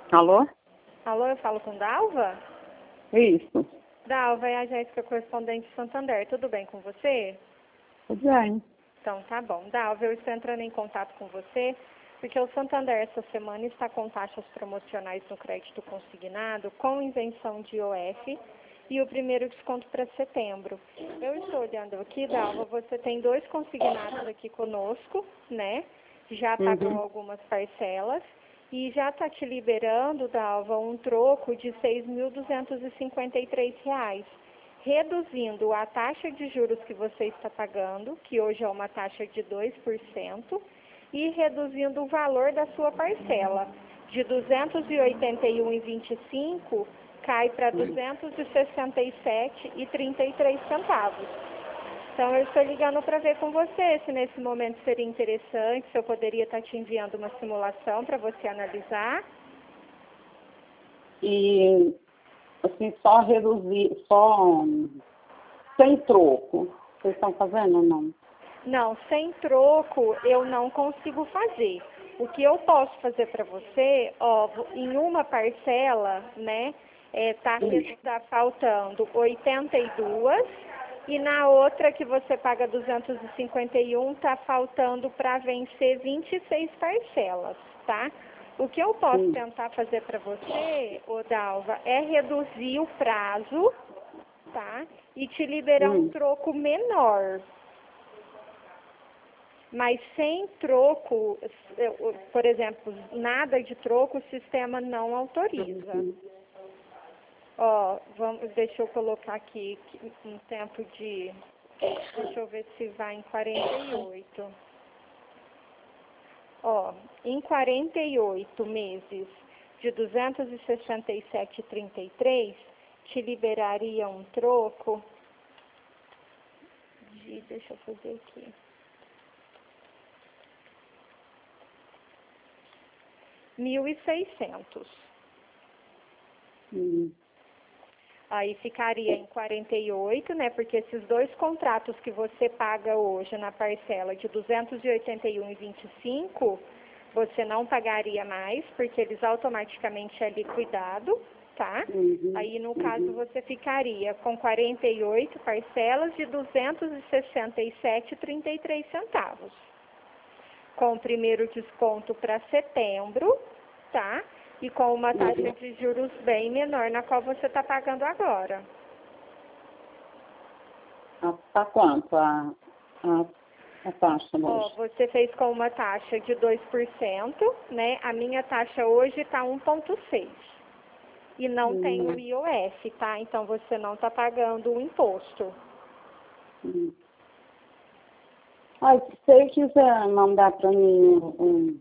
Alô? Alô, eu falo com Dalva? Isso. Dalva é a Jéssica, correspondente de Santander. Tudo bem com você? Tudo bem. Então, tá bom. Dalva, eu estou entrando em contato com você porque o Santander essa semana está com taxas promocionais no crédito consignado com isenção de IOF e o primeiro desconto para setembro. Eu estou olhando aqui, Dalva, você tem 2 consignados aqui conosco, né? Já pagou algumas parcelas e já está te liberando, Dalva, um troco de R$ 6.253, reduzindo a taxa de juros que você está pagando, que hoje é uma taxa de 2%, e reduzindo o valor da sua parcela. De R$ 281,25 cai para R$ 267,33. Então, eu estou ligando para ver com você se nesse momento seria interessante, se eu poderia estar te enviando uma simulação para você analisar. E, assim, só reduzir, só sem troco. Vocês estão fazendo ou não? Não, sem troco eu não consigo fazer. O que eu posso fazer para você, ó, em uma parcela, né, tá faltando 82 e na outra que você paga 251 tá faltando para vencer 26 parcelas, tá? O que eu posso tentar fazer para você, ô Dalva, é reduzir o prazo, tá? E te liberar um troco menor. Mas sem troco, por exemplo, nada de troco, o sistema não autoriza. Ó, deixa eu colocar aqui um tempo de... Deixa eu ver se vai em 48. Ó, em 48 meses de 267,33, te liberaria um troco de... Deixa eu fazer aqui. R$ 1.600. Aí ficaria em 48, né? Porque esses 2 contratos que você paga hoje na parcela de 281,25, você não pagaria mais, porque eles automaticamente é liquidado, tá? Aí, no caso, você ficaria com 48 parcelas de R$ 267,33. Com o primeiro desconto para setembro, tá? E com uma taxa de juros bem menor na qual você está pagando agora. Tá quanto a taxa hoje? Ó, você fez com uma taxa de 2%, né? A minha taxa hoje está 1,6%. E não tem o IOF, tá? Então você não está pagando o imposto. Se você quiser mandar para mim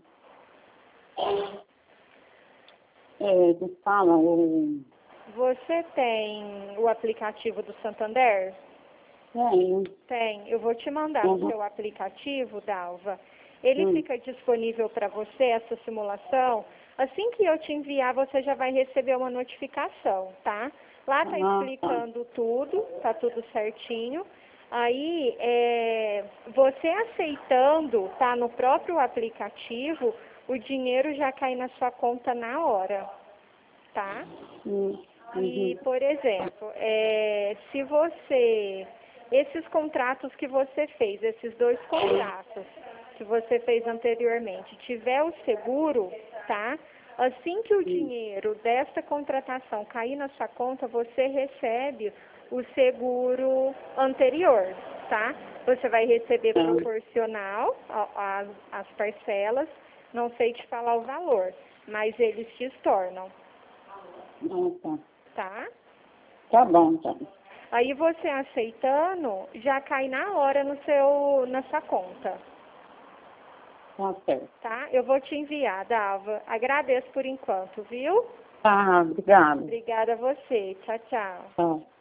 que fala Você tem o aplicativo do Santander? Tenho. Tem. Eu vou te mandar o seu aplicativo, Dalva. Ele fica disponível para você, essa simulação. Assim que eu te enviar, você já vai receber uma notificação, tá? Lá está explicando tudo, tá tudo certinho. Aí, você aceitando, tá, no próprio aplicativo, o dinheiro já cai na sua conta na hora, tá? E, por exemplo, se você... Esses contratos que você fez, esses 2 contratos que você fez anteriormente, tiver o seguro, tá? Assim que o dinheiro desta contratação cair na sua conta, você recebe o seguro anterior, tá? Você vai receber proporcional às parcelas, não sei te falar o valor, mas eles te estornam, tá? Tá bom, então. Aí você aceitando, já cai na hora na sua conta. Tá certo. Tá? Eu vou te enviar, Dalva. Agradeço por enquanto, viu? Tá, obrigada. Obrigada a você. Tchau, tchau. Tchau.